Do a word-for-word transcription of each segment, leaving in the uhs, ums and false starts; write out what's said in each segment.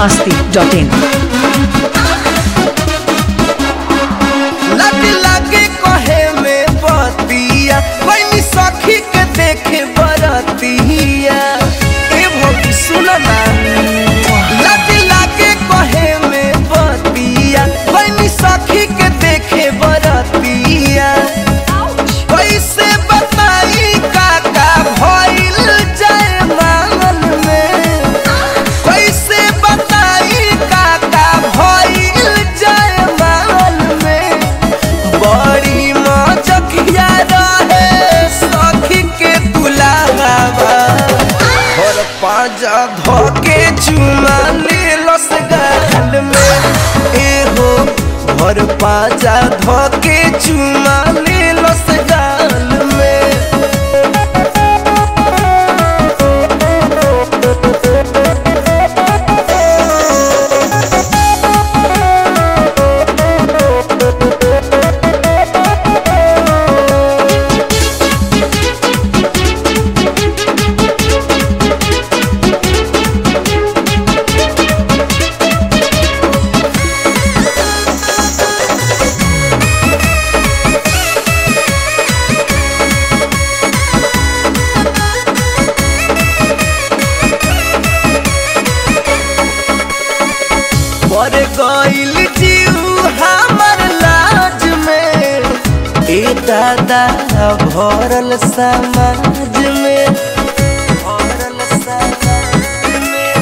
masti dot in. लगे लगे कहे में बतिया कोई सखी के देखे बरतिया ए भोगी सुन ना लगे लगे कहे में बतिया कोई सखी के देखे बरतिया कैसे बताई काका भइल जाए मांगन में कैसे बताई काका भइल जाए मांगन में बड़ी मजकिया रहे सखी के दुलावा और पाजा धोके चुमा लेलस गाल में ए हो और पाजा धोके चुमा लेलस गाल में पर गइल जीव हमर लाज में ए दादा भरल समाज में भरल समाज में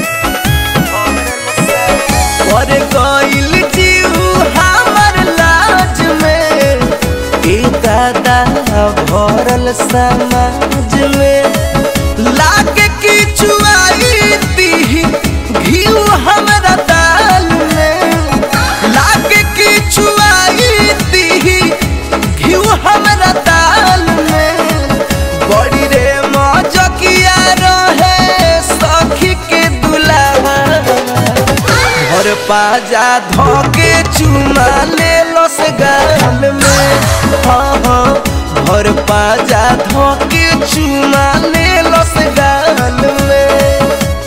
पर गइल जीव हमर लाज में ए दादा भरल समाज में लागे की चुआई दी घीव हमरा दाल में लागे की चुआई दी घीव हमरा दाल में बड़ी रे मजकिया रहे सखी के दुलावा घर पाजा धोके चुमा लेलस गाल में हाँ हाँ घर पाजा धोके चुमा लेलस गाल में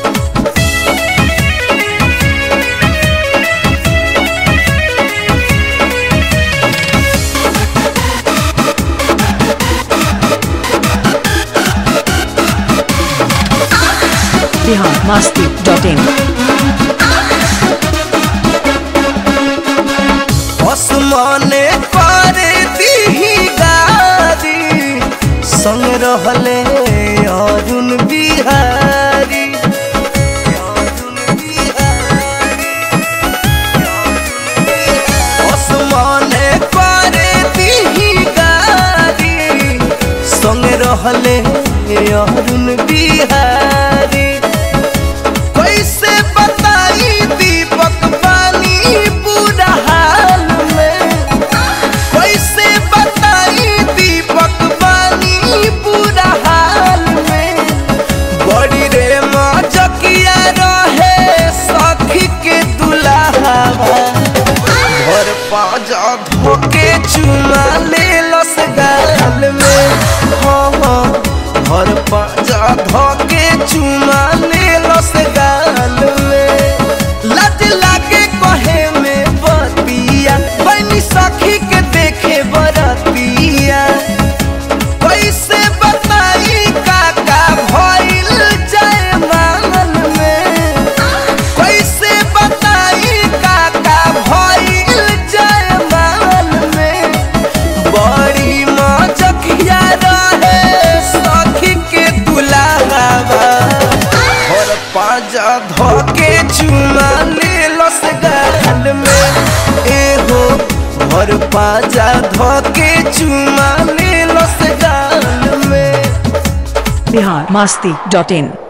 Bihar masti dot in. आसमाने पर दी गारी संग रहले अरुण बिहारी आसमाने पर दी गारी संग रहले अरुण बिहारी कैसे बताई दीपक पानी पूरा हाल में कैसे बताई दीपक पानी पूरा हाल में बड़ी रे मजकिया रहे सखी के दुलावा घर पाजा धोके चुमा लेलस गाल में हाँ हाँ घर पाजा धोके चुमा लेलस गाल में लज लागे कहे में बतिया बनी सखी के देखे बरतिया कैसे बताई काका भइल जाए मांगन में कैसे बताई काका भइल जाए मांगन में बड़ी मजकिया रहे सखी के दुलावा और पाजा धोके चुमा लेलस गाल में ए हो और पाजा धोके चुमा लेलस गाल में Bihar masti dot in.